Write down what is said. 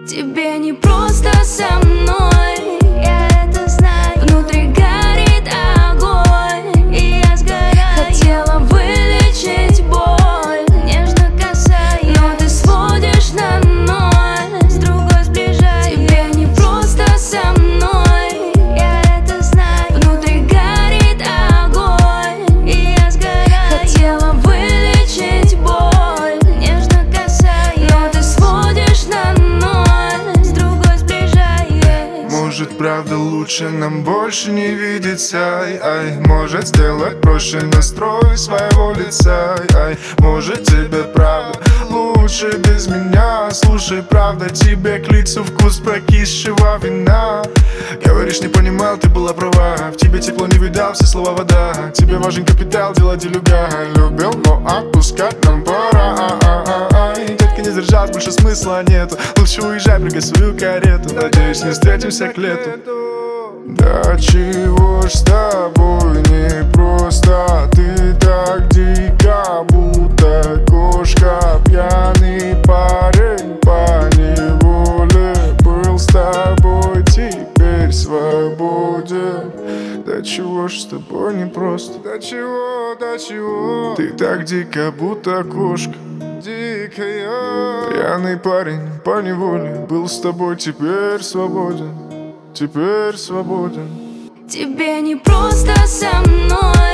Тебе не просто со мной, я это знаю. Внутри горит огонь, и я сгораю. Хотела вылечить боль, нежно касаясь, но ты сводишь на ноль, с другой сближаясь. Тебе не просто со мной, я это знаю. Внутри горит огонь, и я сгораю. Хотела вылечить боль, нежно касаясь, но ты сводишь на ноль, с другой сближаясь. Может, правда, лучше нам больше не видеться, ай. Может, сделать проще настрой своего лица, ай. Может, тебе правда лучше без меня. Слушай, правда, тебе к лицу вкус прокисшего вина. Говоришь, не понимал, ты была права. В тебе тепло не видал, все слова вода. Тебе важен капитал, дела делюга. Любил, но отпускать нам пора. Детка, не сдержать, больше смысла нету. Лучше уезжай, прыгай свою карету. Надеюсь, не встретимся к лету. Да чего ж с тобой не просто? Ты так дико, будто кошка. Пьяный парень по неволе. Был с тобой, теперь свободен. Да чего ж с тобой не просто? Да чего? Ты так дико, будто кошка. Дикая. Пьяный парень по неволе. Был с тобой, теперь свободен. Теперь свободен. Тебе не просто со мной.